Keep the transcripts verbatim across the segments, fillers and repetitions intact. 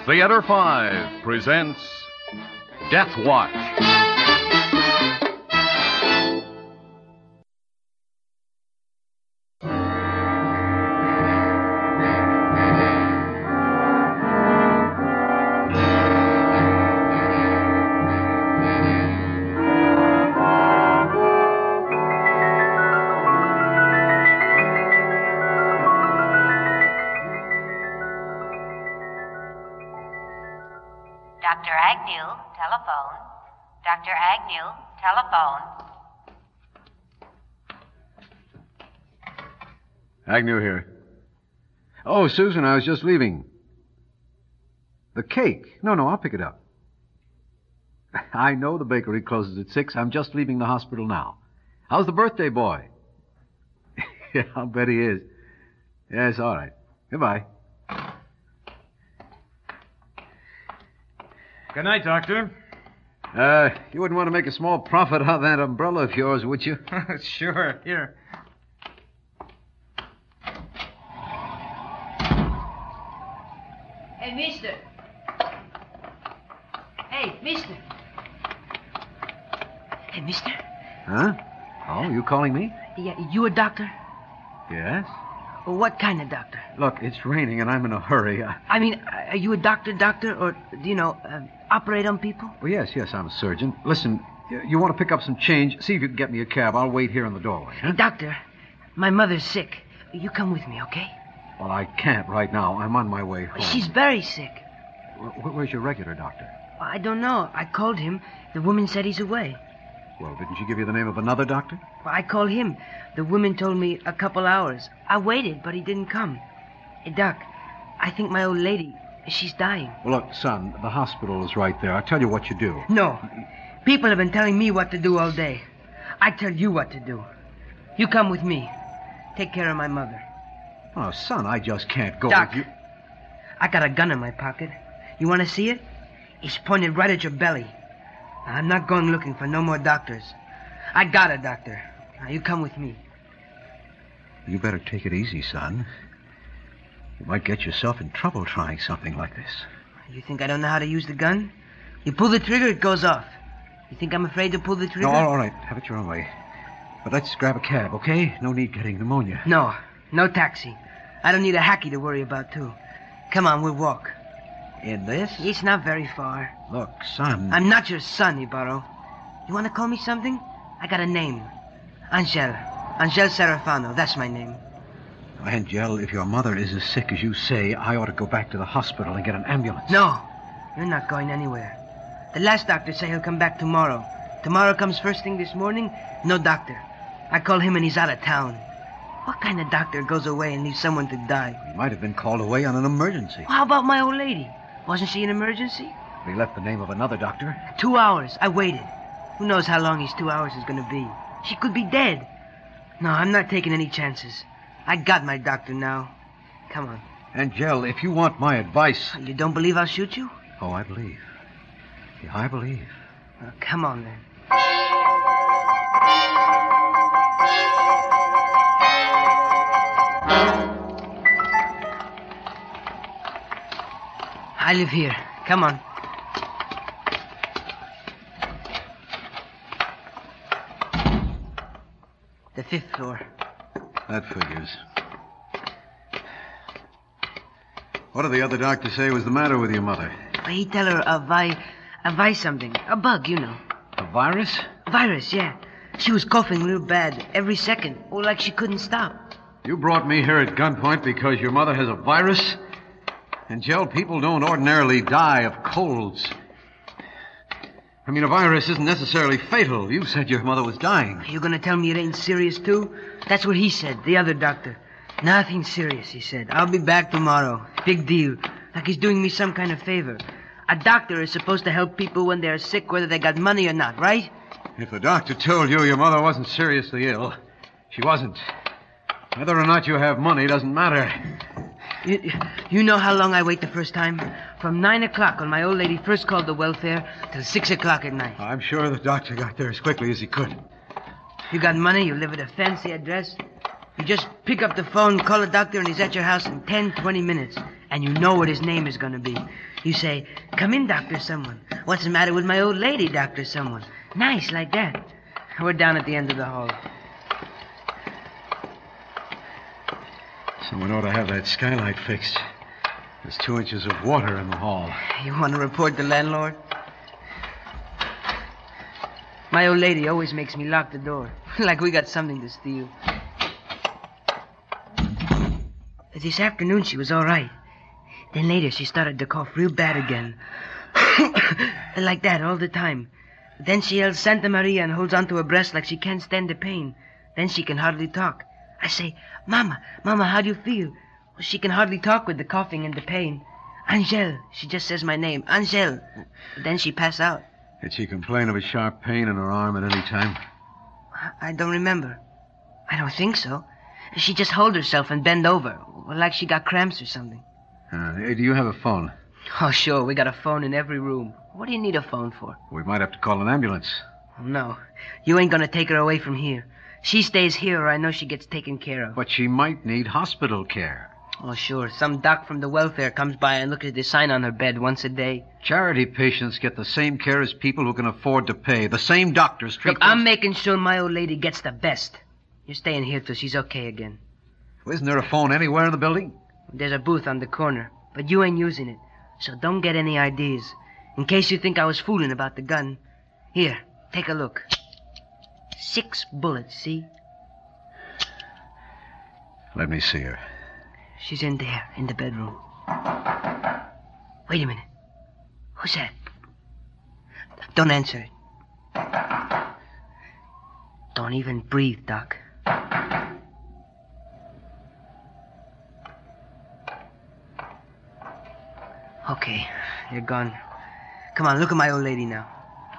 Theater five presents Death Watch. Doctor Agnew, telephone. Doctor Agnew, telephone. Agnew here. Oh, Susan, I was just leaving. The cake? No, no, I'll pick it up. I know the bakery closes at six. I'm just leaving the hospital now. How's the birthday boy? Yeah, I'll bet he is. Yes, all right. Goodbye. Good night, Doctor. Uh, you wouldn't want to make a small profit out of that umbrella of yours, would you? Sure. Here. Hey, mister. Hey, mister. Hey, mister. Huh? Oh, you calling me? Yeah, you a doctor? Yes. Well, what kind of doctor? Look, it's raining and I'm in a hurry. I... I mean, are you a doctor, doctor, or, do you know, uh, operate on people? Well, yes, yes, I'm a surgeon. Listen, you, you want to pick up some change? See if you can get me a cab. I'll wait here in the doorway. Huh? Hey, doctor, my mother's sick. You come with me, okay? Well, I can't right now. I'm on my way home. She's very sick. Where, where's your regular doctor? I don't know. I called him. The woman said he's away. Well, didn't she give you the name of another doctor? Well, I called him. The woman told me a couple hours. I waited, but he didn't come. Hey, Doc, I think my old lady, she's dying. Well, look, son, the hospital is right there. I'll tell you what you do. No. People have been telling me what to do all day. I tell you what to do. You come with me. Take care of my mother. Oh, son, I just can't go Doc, with you. I got a gun in my pocket. You want to see it? It's pointed right at your belly. I'm not going looking for no more doctors. I got a doctor. Now, you come with me. You better take it easy, son. You might get yourself in trouble trying something like this. You think I don't know how to use the gun? You pull the trigger, it goes off. You think I'm afraid to pull the trigger? No, all right. Have it your own way. But let's grab a cab, okay? No need getting pneumonia. No. No taxi. I don't need a hacky to worry about, too. Come on, we'll walk. In this? It's not very far. Look, son. I'm not your son, Ibarro. You want to call me something? I got a name. Angel. Angel Serafano. That's my name. Angel, if your mother is as sick as you say, I ought to go back to the hospital and get an ambulance. No. You're not going anywhere. The last doctor said he'll come back tomorrow. Tomorrow comes first thing this morning, no doctor. I call him and he's out of town. What kind of doctor goes away and leaves someone to die? He might have been called away on an emergency. Well, how about my old lady? Wasn't she an emergency? He left the name of another doctor. Two hours. I waited. Who knows how long his two hours is going to be? She could be dead. No, I'm not taking any chances. I got my doctor now. Come on. Angel, if you want my advice... You don't believe I'll shoot you? Oh, I believe. Yeah, I believe. Well, come on, then. I live here. Come on. The fifth floor. That figures. What did the other doctor say was the matter with your mother? He tell her a vi... a vi something. A bug, you know. A virus? Virus, yeah. She was coughing real bad every second. Oh, like she couldn't stop. You brought me here at gunpoint because your mother has a virus? Angel, people don't ordinarily die of colds. I mean, a virus isn't necessarily fatal. You said your mother was dying. You gonna tell me it ain't serious, too? That's what he said, the other doctor. Nothing serious, he said. I'll be back tomorrow. Big deal. Like he's doing me some kind of favor. A doctor is supposed to help people when they're sick, whether they got money or not, right? If the doctor told you your mother wasn't seriously ill, she wasn't. Whether or not you have money doesn't matter. You, you know how long I wait the first time? From nine o'clock when my old lady first called the welfare till six o'clock at night. I'm sure the doctor got there as quickly as he could. You got money, you live at a fancy address. You just pick up the phone, call the doctor, and he's at your house in ten, twenty minutes. and you know what his name is going to be. You say, "Come in, Doctor Someone. What's the matter with my old lady, Doctor Someone?" Nice, like that. We're down at the end of the hall. Someone ought to have that skylight fixed. There's two inches of water in the hall. You want to report the landlord? My old lady always makes me lock the door, like we got something to steal. This afternoon she was all right. Then later she started to cough real bad again. Like that all the time. Then she yells Santa Maria and holds onto her breast like she can't stand the pain. Then she can hardly talk. I say, "Mama, Mama, how do you feel?" Well, she can hardly talk with the coughing and the pain. "Angel," she just says my name, "Angel." Then she pass out. Did she complain of a sharp pain in her arm at any time? I don't remember. I don't think so. She just hold herself and bend over, like she got cramps or something. Uh, hey, do you have a phone? Oh, sure, we got a phone in every room. What do you need a phone for? We might have to call an ambulance. No, you ain't gonna take her away from here. She stays here or I know she gets taken care of. But she might need hospital care. Oh, sure. Some doc from the welfare comes by and looks at the sign on her bed once a day. Charity patients get the same care as people who can afford to pay. The same doctors treat Look, them... I'm making sure my old lady gets the best. You're staying here till she's okay again. Isn't there a phone anywhere in the building? There's a booth on the corner, but you ain't using it. So don't get any ideas. In case you think I was fooling about the gun. Here, take a look. Six bullets, see? Let me see her. She's in there, in the bedroom. Wait a minute. Who's that? Don't answer it. Don't even breathe, Doc. Okay, they're gone. Come on, look at my old lady now.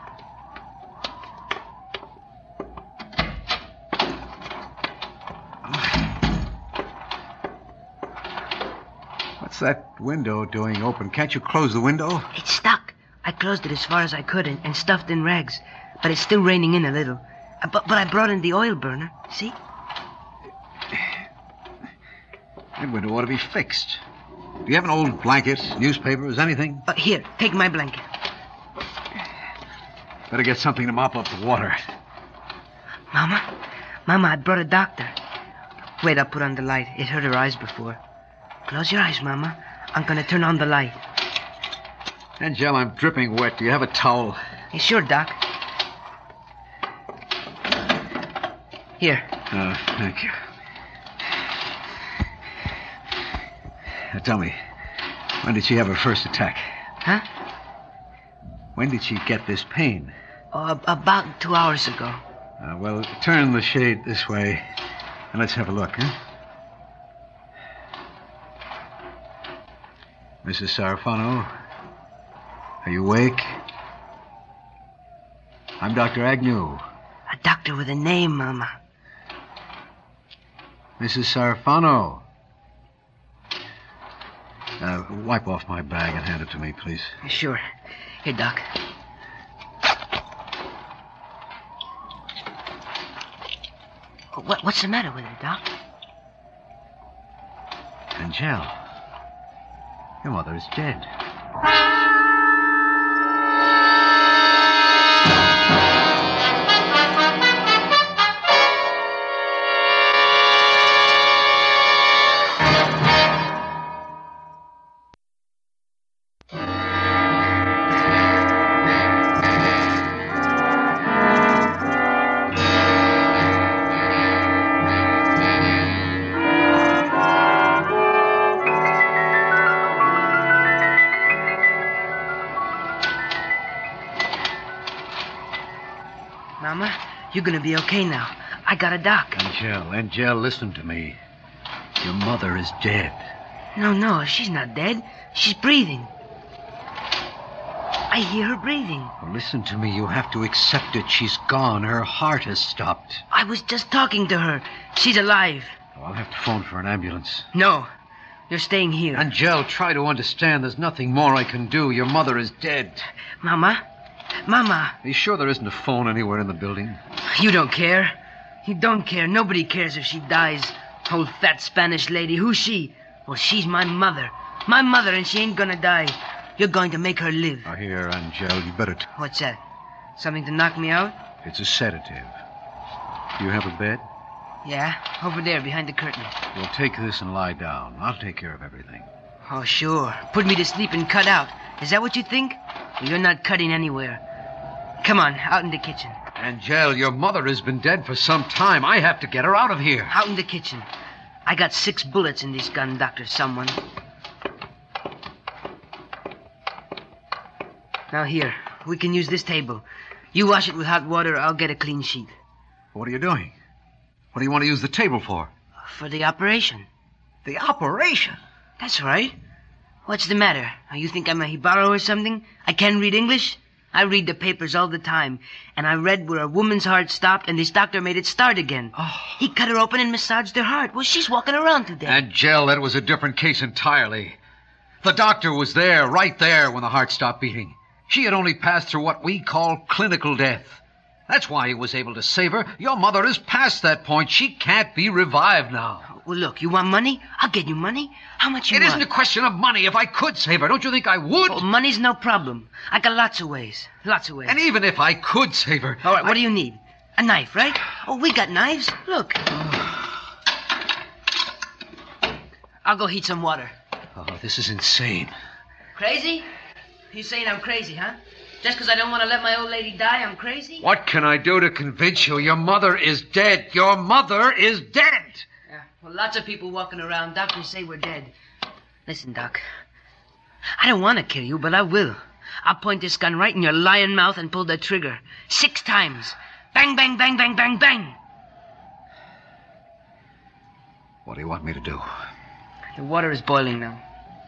What's that window doing open? Can't you close the window? It's stuck. I closed it as far as I could and, and stuffed in rags. But it's still raining in a little. Uh, but, but I brought in the oil burner. See? That window ought to be fixed. Do you have an old blanket, newspapers, anything? Uh, here, take my blanket. Better get something to mop up the water. Mama? Mama, I brought a doctor. Wait, I'll put on the light. It hurt her eyes before. Close your eyes, Mama. I'm going to turn on the light. Angel, I'm dripping wet. Do you have a towel? Hey, sure, Doc. Here. Uh, thank you. Now, tell me, when did she have her first attack? Huh? When did she get this pain? Oh, ab- about two hours ago. Uh, well, turn the shade this way, and let's have a look, huh? Missus Sarafano, are you awake? I'm Doctor Agnew. A doctor with a name, Mama. Missus Sarafano. Uh, wipe off my bag and hand it to me, please. Sure. Here, Doc. What, what's the matter with her, Doc? Angel, your mother is dead. Mama, you're gonna be okay now. I got a doc. Angel, Angel, listen to me. Your mother is dead. No, no, she's not dead. She's breathing. I hear her breathing. Well, listen to me. You have to accept it. She's gone. Her heart has stopped. I was just talking to her. She's alive. Oh, I'll have to phone for an ambulance. No, you're staying here. Angel, try to understand. There's nothing more I can do. Your mother is dead. Mama? Mama. Are you sure there isn't a phone anywhere in the building? You don't care. You don't care. Nobody cares if she dies. Old fat Spanish lady. Who's she? Well, she's my mother. My mother, and she ain't gonna die. You're going to make her live. Now, here, Angel, you better... T- What's that? Something to knock me out? it's a sedative. Do you have a bed? Yeah, over there, behind the curtain. Well, take this and lie down. I'll take care of everything. Oh, sure. Put me to sleep and cut out. Is that what you think? Well, you're not cutting anywhere. Come on, out in the kitchen. Angel, your mother has been dead for some time. I have to get her out of here. Out in the kitchen. I got six bullets in this gun, Doctor Someone. Now here, we can use this table. You wash it with hot water, I'll get a clean sheet. What are you doing? What do you want to use the table for? For the operation. The operation? That's right. What's the matter? You think I'm a hibaro or something? I can't read English? I read the papers all the time, and I read where a woman's heart stopped and this doctor made it start again. Oh. He cut her open and massaged her heart. Well, she's walking around today. Angel, that was a different case entirely. The doctor was there, right there, when the heart stopped beating. She had only passed through what we call clinical death. That's why he was able to save her. Your mother is past that point. She can't be revived now. Well, look, you want money? I'll get you money. How much you It want? isn't a question of money. If I could save her, don't you think I would? Oh, money's no problem. I got lots of ways. Lots of ways. And even if I could save her... All right, what I... do you need? A knife, right? Oh, we got knives. Look. I'll go heat some water. Oh, this is insane. Crazy? You saying I'm crazy, huh? Just because I don't want to let my old lady die, I'm crazy? What can I do to convince you? Your mother is dead. Your mother is dead. Yeah, well, lots of people walking around. Doctors say we're dead. Listen, Doc. I don't want to kill you, but I will. I'll point this gun right in your lying mouth and pull the trigger. Six times. Bang, bang, bang, bang, bang, bang. What do you want me to do? The water is boiling now.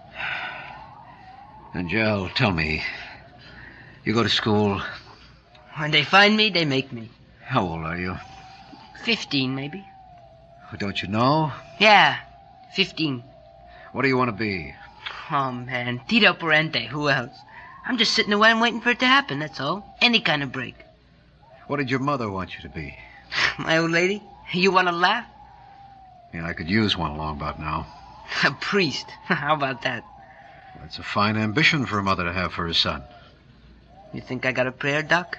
Angel, tell me. You go to school. When they find me, they make me. How old are you? Fifteen, maybe. Don't you know? Yeah, fifteen. What do you want to be? Oh, man. Tito Parente. Who else? I'm just sitting around waiting for it to happen, that's all. Any kind of break. What did your mother want you to be? My old lady? You want to laugh? Yeah, I could use one along about now. A priest. How about that? That's a fine ambition for a mother to have for her son. You think I got a prayer, Doc?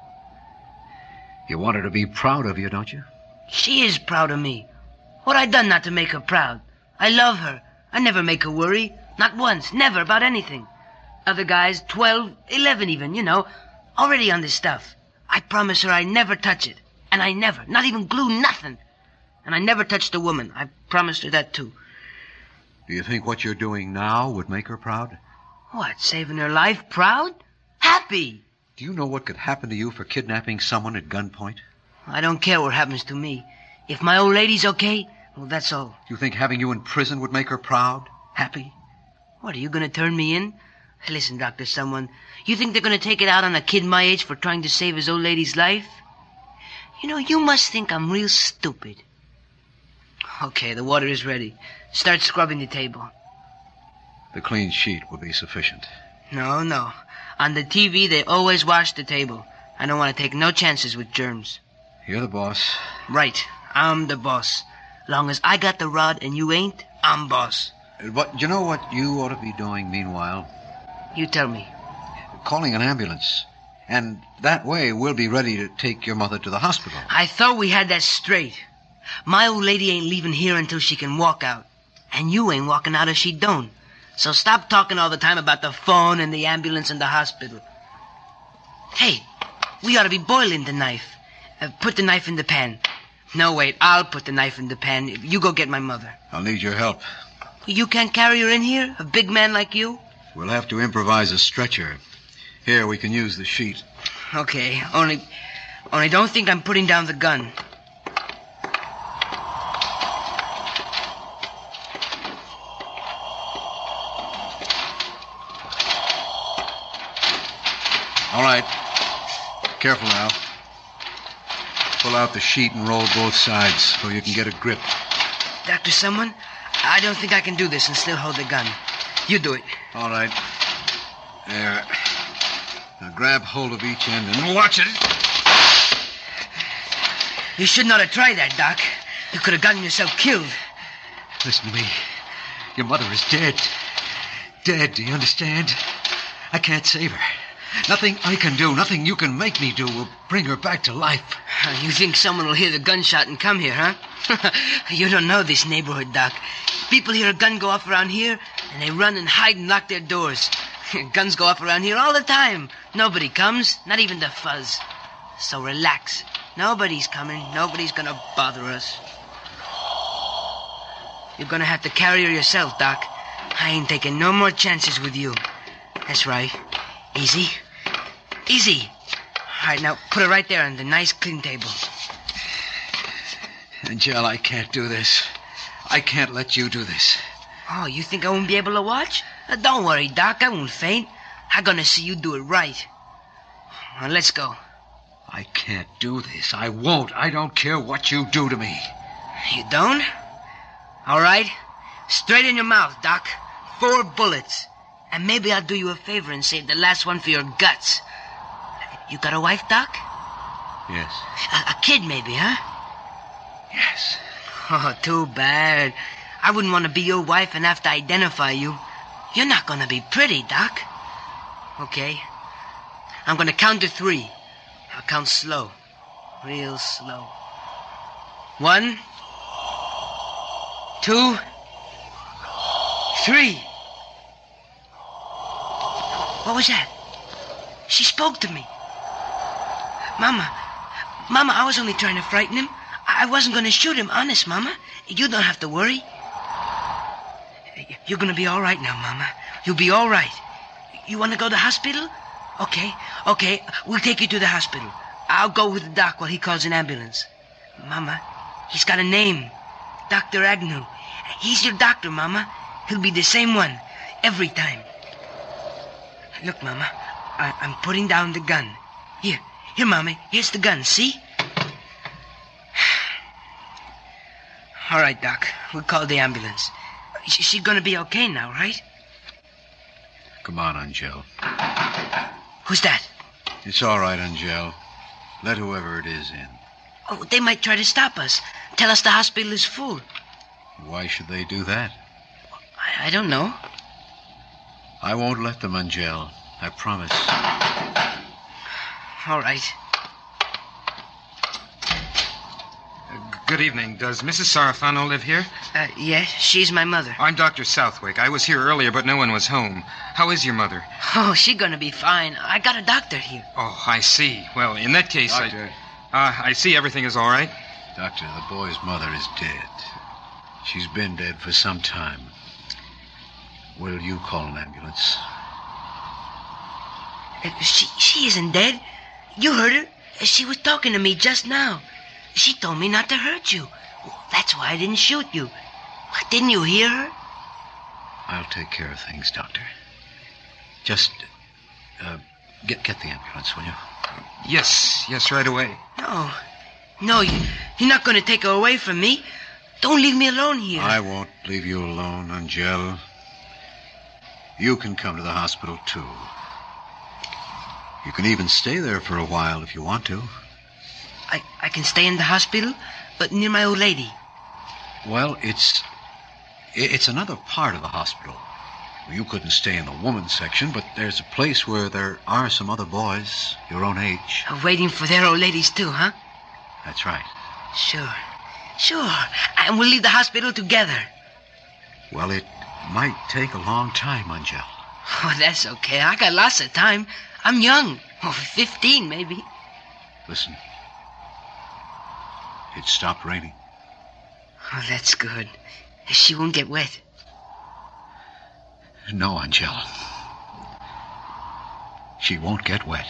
You want her to be proud of you, don't you? She is proud of me. What I done not to make her proud? I love her. I never make her worry. Not once. Never about anything. Other guys, twelve, eleven even, you know, already on this stuff. I promise her I never touch it. And I never, not even glue, nothing. And I never touched a woman. I promised her that, too. Do you think what you're doing now would make her proud? What, saving her life? Proud? Happy? Do you know what could happen to you for kidnapping someone at gunpoint? I don't care what happens to me. If my old lady's okay, well, that's all. Do you think having you in prison would make her proud? Happy? What, are you going to turn me in? Listen, Doctor Someone, you think they're going to take it out on a kid my age for trying to save his old lady's life? You know, you must think I'm real stupid. Okay, the water is ready. Start scrubbing the table. The clean sheet will be sufficient. No, no. On the T V, they always wash the table. I don't want to take no chances with germs. You're the boss. Right. I'm the boss. Long as I got the rod and you ain't, I'm boss. But you know what you ought to be doing meanwhile? You tell me. Calling an ambulance. And that way we'll be ready to take your mother to the hospital. I thought we had that straight. My old lady ain't leaving here until she can walk out. And you ain't walking out if she don't. So stop talking all the time about the phone and the ambulance and the hospital. Hey, we ought to be boiling the knife. Uh, put the knife in the pan. No, wait, I'll put the knife in the pan. You go get my mother. I'll need your help. You can't carry her in here? A big man like you? We'll have to improvise a stretcher. Here, we can use the sheet. Okay, only... Only don't think I'm putting down the gun. All right. Careful now. Pull out the sheet and roll both sides so you can get a grip. Doctor Someone, I don't think I can do this and still hold the gun. You do it. All right. There. Now grab hold of each end and watch it. You should not have tried that, Doc. You could have gotten yourself killed. Listen to me. Your mother is dead. dead, do you understand? I can't save her. Nothing I can do, nothing you can make me do will bring her back to life. You think someone will hear the gunshot and come here, huh? You don't know this neighborhood, Doc. People hear a gun go off around here, and they run and hide and lock their doors. Guns go off around here all the time. Nobody comes, not even the fuzz. So relax. Nobody's coming. Nobody's gonna bother us. You're gonna have to carry her yourself, Doc. I ain't taking no more chances with you. That's right. Easy. Easy. All right, now put her right there on the nice clean table. Angel, I can't do this. I can't let you do this. Oh, you think I won't be able to watch? Uh, don't worry, Doc. I won't faint. I'm gonna see you do it right. Now, let's go. I can't do this. I won't. I don't care what you do to me. You don't? All right. Straight in your mouth, Doc. Four bullets. And maybe I'll do you a favor and save the last one for your guts. You got a wife, Doc? Yes. A, a kid, maybe, huh? Yes. Oh, too bad. I wouldn't want to be your wife and have to identify you. You're not going to be pretty, Doc. Okay. I'm going to count to three. I'll count slow. Real slow. One. Two. Three. What was that? She spoke to me. Mama. Mama, I was only trying to frighten him. I wasn't going to shoot him, honest, Mama. You don't have to worry. You're going to be all right now, Mama. You'll be all right. You want to go to the hospital? Okay, okay. We'll take you to the hospital. I'll go with the doc while he calls an ambulance. Mama, he's got a name. Doctor Agnew. He's your doctor, Mama. He'll be the same one. Every time. Look, Mama. I- I'm putting down the gun. Here. Here, Mommy. Here's the gun. See? All right, Doc. We'll call the ambulance. Sh- she's gonna be okay now, right? Come on, Angel. Who's that? It's all right, Angel. Let whoever it is in. Oh, they might try to stop us. Tell us the hospital is full. Why should they do that? I, I don't know. I won't let them, Angel. I promise. All right. Good evening. Does Missus Sarafano live here? Uh, yes, she's my mother. I'm Doctor Southwick. I was here earlier, but no one was home. How is your mother? Oh, she's gonna be fine. I got a doctor here. Oh, I see. Well, in that case, Doctor. I... Uh, I see everything is all right. Doctor, the boy's mother is dead. She's been dead for some time. Will you call an ambulance? Uh, she, she isn't dead. You heard her. She was talking to me just now. She told me not to hurt you. That's why I didn't shoot you. Didn't you hear her? I'll take care of things, Doctor. Just, uh, get get the ambulance, will you? Yes, yes, right away. No. No, you, you're not going to take her away from me. Don't leave me alone here. I won't leave you alone, Angel. You can come to the hospital, too. You can even stay there for a while if you want to. I, I can stay in the hospital, but near my old lady. Well, it's... It's another part of the hospital. You couldn't stay in the women's section, but there's a place where there are some other boys your own age. Waiting for their old ladies, too, huh? That's right. Sure. Sure. And we'll leave the hospital together. Well, it might take a long time, Angel. Oh, that's okay. I got lots of time. I'm young. Oh, fifteen, maybe. Listen. It stopped raining. Oh, that's good. She won't get wet. No, Angel. She won't get wet.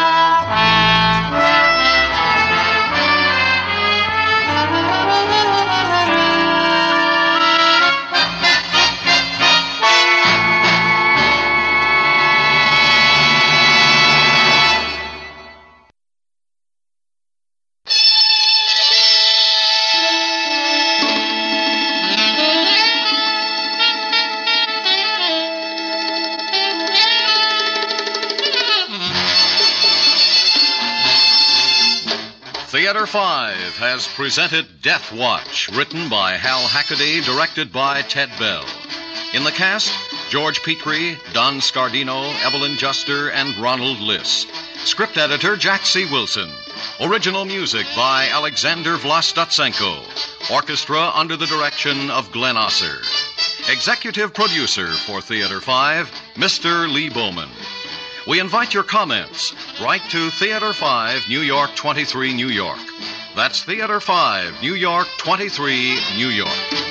Theater five has presented Death Watch, written by Hal Hackaday, directed by Ted Bell. In the cast, George Petrie, Don Scardino, Evelyn Juster, and Ronald Liss. Script editor Jack C. Wilson. Original music by Alexander Vlastotsenko. Orchestra under the direction of Glenn Osser. Executive producer for Theater five, Mister Lee Bowman. We invite your comments. Write to Theater five, New York twenty-three, New York. That's Theater five, New York twenty-three, New York.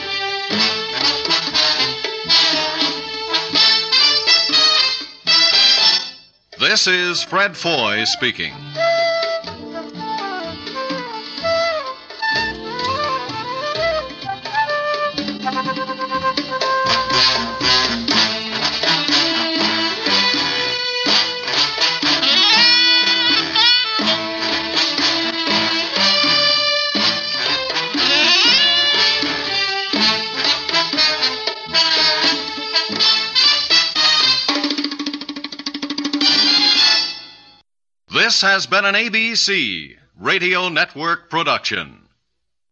This is Fred Foy speaking. This has been an A B C Radio Network production.